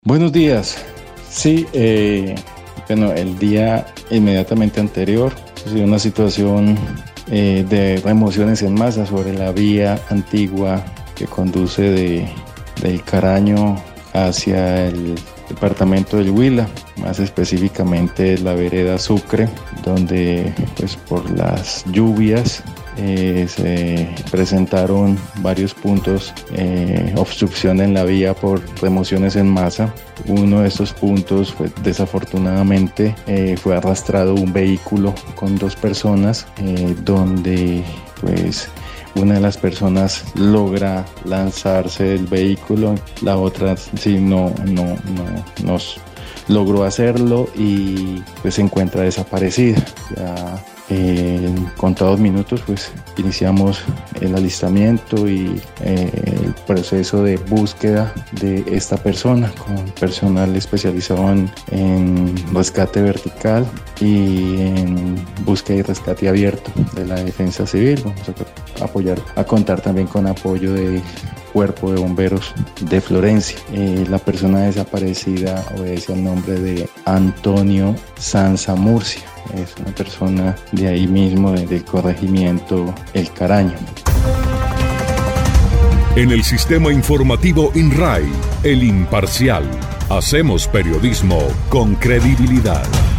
Buenos días. Sí, el día inmediatamente anterior sucedió una situación de remociones en masa sobre la vía antigua que conduce del Caraño hacia el departamento del Huila, más específicamente la vereda Sucre, donde pues por las lluvias se presentaron varios puntos, obstrucción en la vía por remociones en masa. Uno de estos puntos desafortunadamente fue arrastrado un vehículo con dos personas, donde pues una de las personas logra lanzarse del vehículo, la otra sí no logró hacerlo y pues se encuentra desaparecida. Ya en contados minutos pues iniciamos el alistamiento y el proceso de búsqueda de esta persona con personal especializado en rescate vertical y en búsqueda y rescate abierto de la Defensa Civil. Vamos a contar también con apoyo del Cuerpo de Bomberos de Florencia. La persona desaparecida obedece al nombre de Antonio Sanza Murcia. Es una persona de ahí mismo, del corregimiento El Caraño. En el sistema informativo INRAI, El Imparcial, hacemos periodismo con credibilidad.